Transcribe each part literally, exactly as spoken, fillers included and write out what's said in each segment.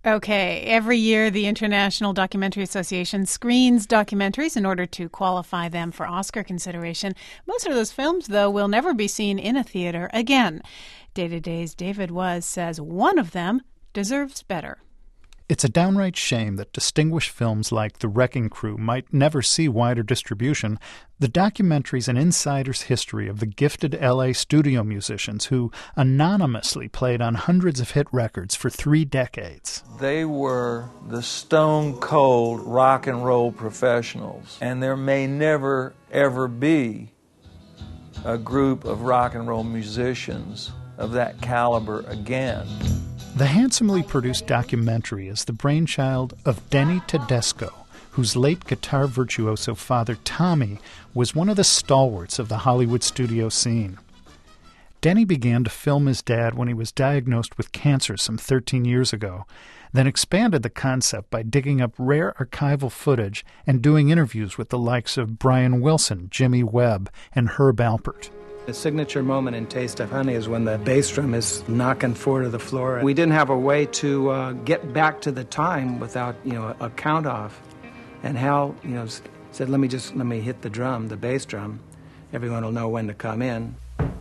Okay, every year the International Documentary Association screens documentaries in order to qualify them for Oscar consideration. Most of those films, though, will never be seen in a theater again. Day-to-Day's David Was says one of them deserves better. It's a downright shame that distinguished films like The Wrecking Crew might never see wider distribution. The documentary's an insider's history of the gifted L A studio musicians who anonymously played on hundreds of hit records for three decades. They were the stone-cold rock and roll professionals, and there may never, ever be a group of rock and roll musicians of that caliber again. The handsomely produced documentary is the brainchild of Denny Tedesco, whose late guitar virtuoso father Tommy was one of the stalwarts of the Hollywood studio scene. Denny began to film his dad when he was diagnosed with cancer some thirteen years ago, then expanded the concept by digging up rare archival footage and doing interviews with the likes of Brian Wilson, Jimmy Webb, and Herb Alpert. The signature moment in Taste of Honey is when the bass drum is knocking four to the floor. We didn't have a way to uh, get back to the time without, you know, a count off. And Hal, you know, said, "Let me just let me hit the drum, the bass drum. Everyone will know when to come in."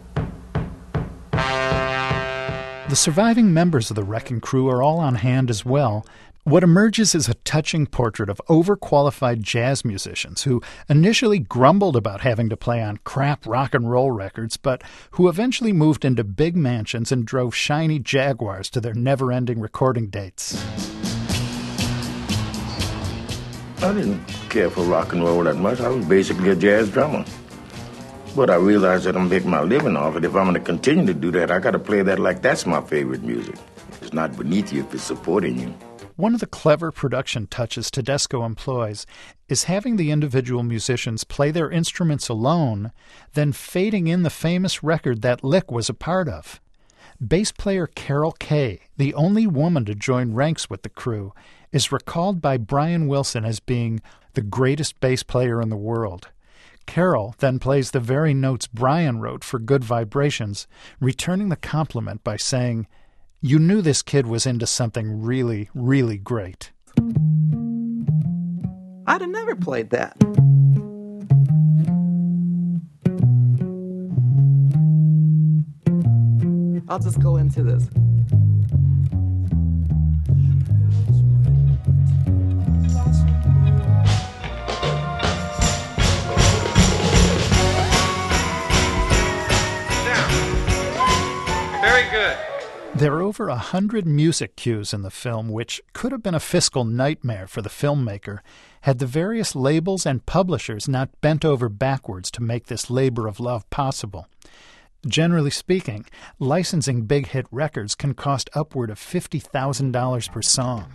The surviving members of the Wrecking Crew are all on hand as well. What emerges is a touching portrait of overqualified jazz musicians who initially grumbled about having to play on crap rock and roll records, but who eventually moved into big mansions and drove shiny Jaguars to their never-ending recording dates. I didn't care for rock and roll that much. I was basically a jazz drummer. But I realized that I'm making my living off it. If I'm going to continue to do that, I got to play that like that's my favorite music. It's not beneath you if it's supporting you. One of the clever production touches Tedesco employs is having the individual musicians play their instruments alone, then fading in the famous record that Lick was a part of. Bass player Carol Kaye, the only woman to join ranks with the crew, is recalled by Brian Wilson as being the greatest bass player in the world. Carol then plays the very notes Brian wrote for Good Vibrations, returning the compliment by saying, "You knew this kid was into something really, really great." I'd have never played that. I'll just go into this. Very good. There are over a hundred music cues in the film, which could have been a fiscal nightmare for the filmmaker had the various labels and publishers not bent over backwards to make this labor of love possible. Generally speaking, licensing big-hit records can cost upward of fifty thousand dollars per song.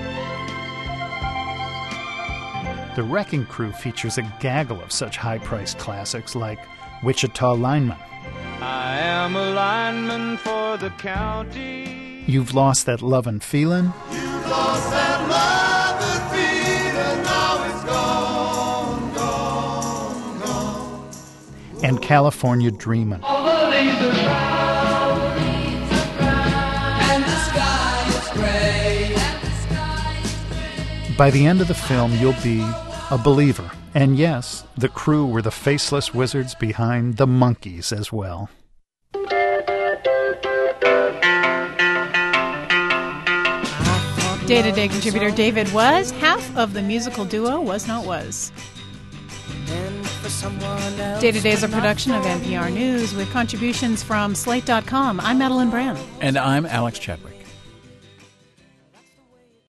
The Wrecking Crew features a gaggle of such high-priced classics like Wichita Lineman, I am a lineman for the county. You've Lost That Lovin' Feelin', You've lost that loving feeling, now it's gone, gone, gone. and California Dreamin'. All the leaves are brown, and the sky is gray. By the end of the film, you'll be a believer. And yes, the crew were the faceless wizards behind the Monkees as well. Day-to-Day contributor David Was. Half of the musical duo Was Not Was. Day-to-Day is a production of N P R News with contributions from Slate dot com. I'm Madeline Brand. And I'm Alex Chadwick.